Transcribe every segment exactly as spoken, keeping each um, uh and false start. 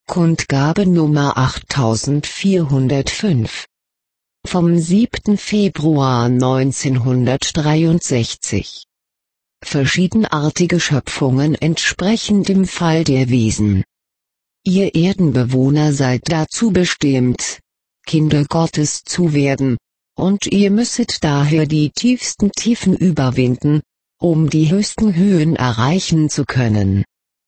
Kundgabe Nummer achttausendvierhundertfünf. Vom siebten Februar neunzehnhundertdreiundsechzig. Verschiedenartige Schöpfungen entsprechend dem Fall der Wesen. Ihr Erdenbewohner seid dazu bestimmt, Kinder Gottes zu werden, und ihr müsset daher die tiefsten Tiefen überwinden, um die höchsten Höhen erreichen zu können.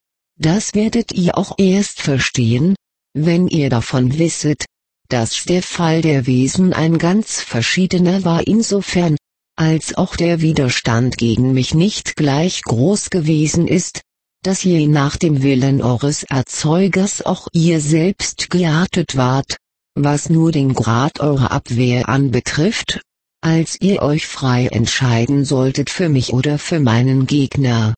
Das werdet ihr auch erst verstehen, wenn ihr davon wisset, dass der Fall der Wesen ein ganz verschiedener war, insofern, als auch der Widerstand gegen mich nicht gleich groß gewesen ist, dass je nach dem Willen eures Erzeugers auch ihr selbst geartet wart, was nur den Grad eurer Abwehr anbetrifft, als ihr euch frei entscheiden solltet für mich oder für meinen Gegner.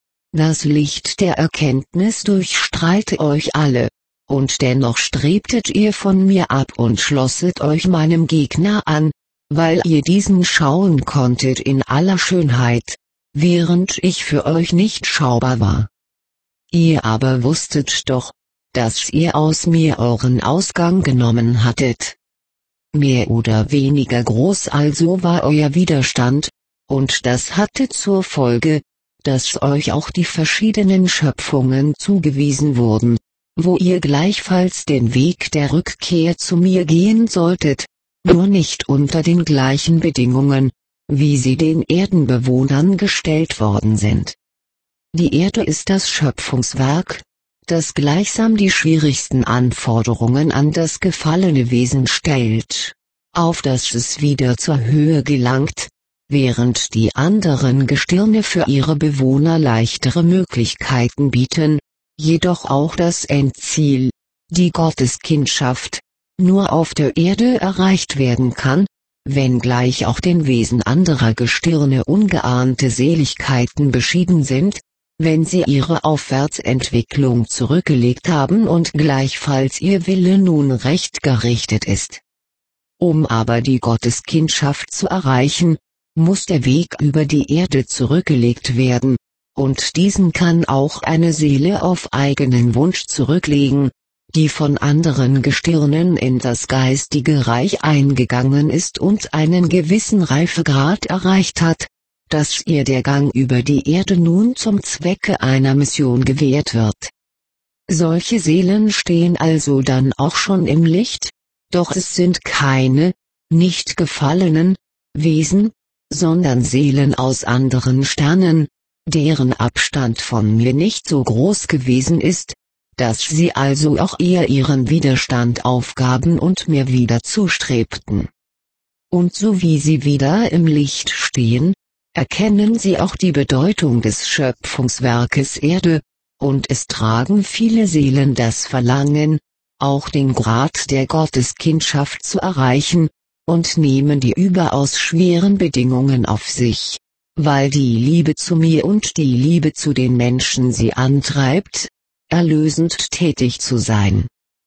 Das Licht der Erkenntnis durchstrahlte euch alle, und dennoch strebtet ihr von mir ab und schlosset euch meinem Gegner an, weil ihr diesen schauen konntet in aller Schönheit, während ich für euch nicht schaubar war. Ihr aber wusstet doch, dass ihr aus mir euren Ausgang genommen hattet. Mehr oder weniger groß also war euer Widerstand, und das hatte zur Folge, dass euch auch die verschiedenen Schöpfungen zugewiesen wurden, wo ihr gleichfalls den Weg der Rückkehr zu mir gehen solltet, nur nicht unter den gleichen Bedingungen, wie sie den Erdenbewohnern gestellt worden sind. Die Erde ist das Schöpfungswerk, das gleichsam die schwierigsten Anforderungen an das gefallene Wesen stellt, auf das es wieder zur Höhe gelangt, während die anderen Gestirne für ihre Bewohner leichtere Möglichkeiten bieten, jedoch auch das Endziel, die Gotteskindschaft, nur auf der Erde erreicht werden kann, wenngleich auch den Wesen anderer Gestirne ungeahnte Seligkeiten beschieden sind, wenn sie ihre Aufwärtsentwicklung zurückgelegt haben und gleichfalls ihr Wille nun recht gerichtet ist. Um aber die Gotteskindschaft zu erreichen, muss der Weg über die Erde zurückgelegt werden, und diesen kann auch eine Seele auf eigenen Wunsch zurücklegen, die von anderen Gestirnen in das geistige Reich eingegangen ist und einen gewissen Reifegrad erreicht hat, dass ihr der Gang über die Erde nun zum Zwecke einer Mission gewährt wird. Solche Seelen stehen also dann auch schon im Licht, doch es sind keine, nicht gefallenen, Wesen, sondern Seelen aus anderen Sternen, deren Abstand von mir nicht so groß gewesen ist, dass sie also auch eher ihren Widerstand aufgaben und mir wieder zustrebten. Und so wie sie wieder im Licht stehen, erkennen sie auch die Bedeutung des Schöpfungswerkes Erde, und es tragen viele Seelen das Verlangen, auch den Grad der Gotteskindschaft zu erreichen, und nehmen die überaus schweren Bedingungen auf sich, weil die Liebe zu mir und die Liebe zu den Menschen sie antreibt, erlösend tätig zu sein.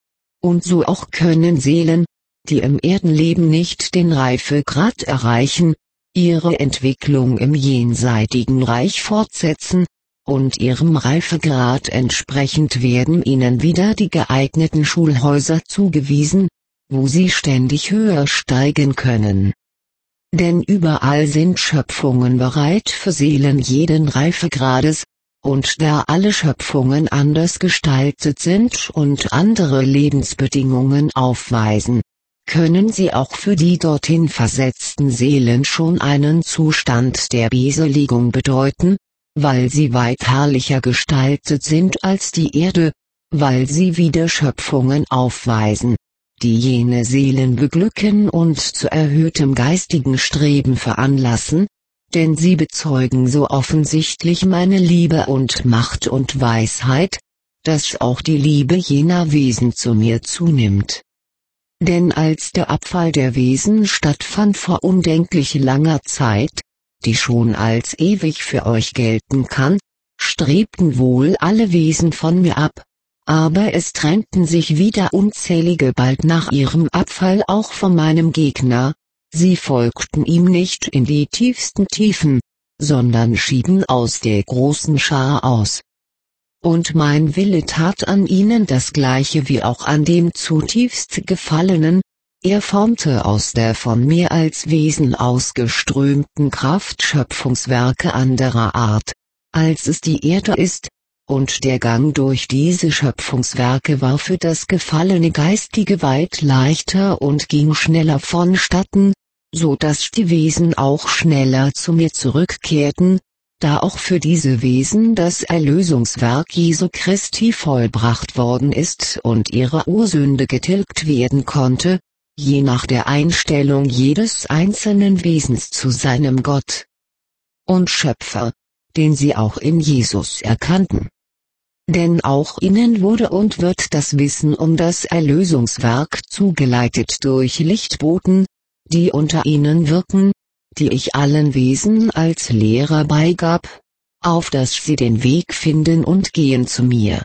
Und so auch können Seelen, die im Erdenleben nicht den Reifegrad erreichen, ihre Entwicklung im jenseitigen Reich fortsetzen, und ihrem Reifegrad entsprechend werden ihnen wieder die geeigneten Schulhäuser zugewiesen, wo sie ständig höher steigen können. Denn überall sind Schöpfungen bereit für Seelen jeden Reifegrades, und da alle Schöpfungen anders gestaltet sind und andere Lebensbedingungen aufweisen, können sie auch für die dorthin versetzten Seelen schon einen Zustand der Beseligung bedeuten, weil sie weit herrlicher gestaltet sind als die Erde, weil sie wieder Schöpfungen aufweisen, die jene Seelen beglücken und zu erhöhtem geistigen Streben veranlassen, denn sie bezeugen so offensichtlich meine Liebe und Macht und Weisheit, dass auch die Liebe jener Wesen zu mir zunimmt. Denn als der Abfall der Wesen stattfand vor undenklich langer Zeit, die schon als ewig für euch gelten kann, strebten wohl alle Wesen von mir ab, aber es trennten sich wieder unzählige bald nach ihrem Abfall auch von meinem Gegner, sie folgten ihm nicht in die tiefsten Tiefen, sondern schieden aus der großen Schar aus. und mein Wille tat an ihnen das gleiche wie auch an dem zutiefst Gefallenen. Er formte aus der von mir als Wesen ausgeströmten Kraft Schöpfungswerke anderer Art, als es die Erde ist, und der Gang durch diese Schöpfungswerke war für das gefallene Geistige weit leichter und ging schneller vonstatten, so dass die Wesen auch schneller zu mir zurückkehrten, da auch für diese Wesen das Erlösungswerk Jesu Christi vollbracht worden ist und ihre Ursünde getilgt werden konnte, je nach der Einstellung jedes einzelnen Wesens zu seinem Gott und Schöpfer, den sie auch in Jesus erkannten. Denn auch ihnen wurde und wird das Wissen um das Erlösungswerk zugeleitet durch Lichtboten, die unter ihnen wirken, die ich allen Wesen als Lehrer beigab, auf dass sie den Weg finden und gehen zu mir.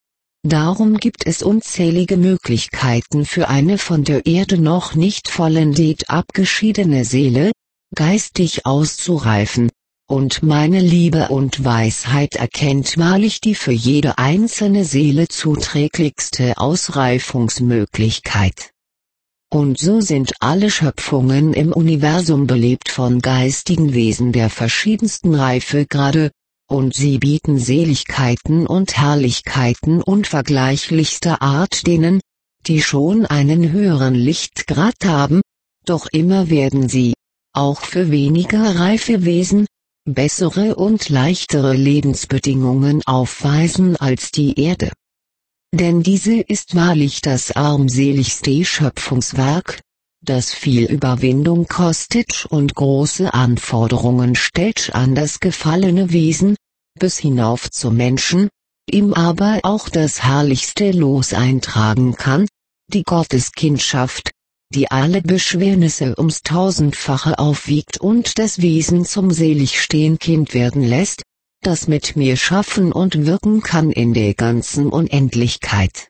Darum gibt es unzählige Möglichkeiten für eine von der Erde noch nicht vollendet abgeschiedene Seele, geistig auszureifen, und meine Liebe und Weisheit erkennt wahrlich die für jede einzelne Seele zuträglichste Ausreifungsmöglichkeit. Und so sind alle Schöpfungen im Universum belebt von geistigen Wesen der verschiedensten Reifegrade, und sie bieten Seligkeiten und Herrlichkeiten unvergleichlichster Art denen, die schon einen höheren Lichtgrad haben, doch immer werden sie, auch für weniger reife Wesen, bessere und leichtere Lebensbedingungen aufweisen als die Erde. Denn diese ist wahrlich das armseligste Schöpfungswerk, das viel Überwindung kostet und große Anforderungen stellt an das gefallene Wesen, bis hinauf zum Menschen, ihm aber auch das herrlichste Los eintragen kann, die Gotteskindschaft, die alle Beschwernisse ums Tausendfache aufwiegt und das Wesen zum seligstehen Kind werden lässt, das mit mir schaffen und wirken kann in der ganzen Unendlichkeit.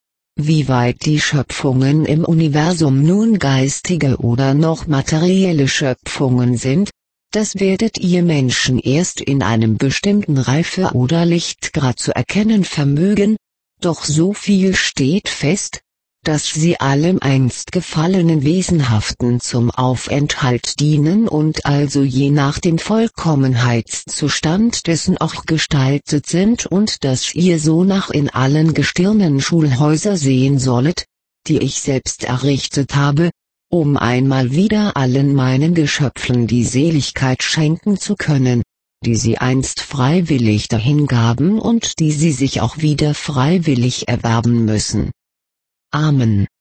Wie weit die Schöpfungen im Universum nun geistige oder noch materielle Schöpfungen sind, das werdet ihr Menschen erst in einem bestimmten Reife- oder Lichtgrad zu erkennen vermögen, doch so viel steht fest, dass sie allem einst gefallenen Wesenhaften zum Aufenthalt dienen und also je nach dem Vollkommenheitszustand dessen auch gestaltet sind und dass ihr so nach in allen Gestirnen Schulhäuser sehen sollet, die ich selbst errichtet habe, um einmal wieder allen meinen Geschöpfen die Seligkeit schenken zu können, die sie einst freiwillig dahingaben und die sie sich auch wieder freiwillig erwerben müssen. Amen.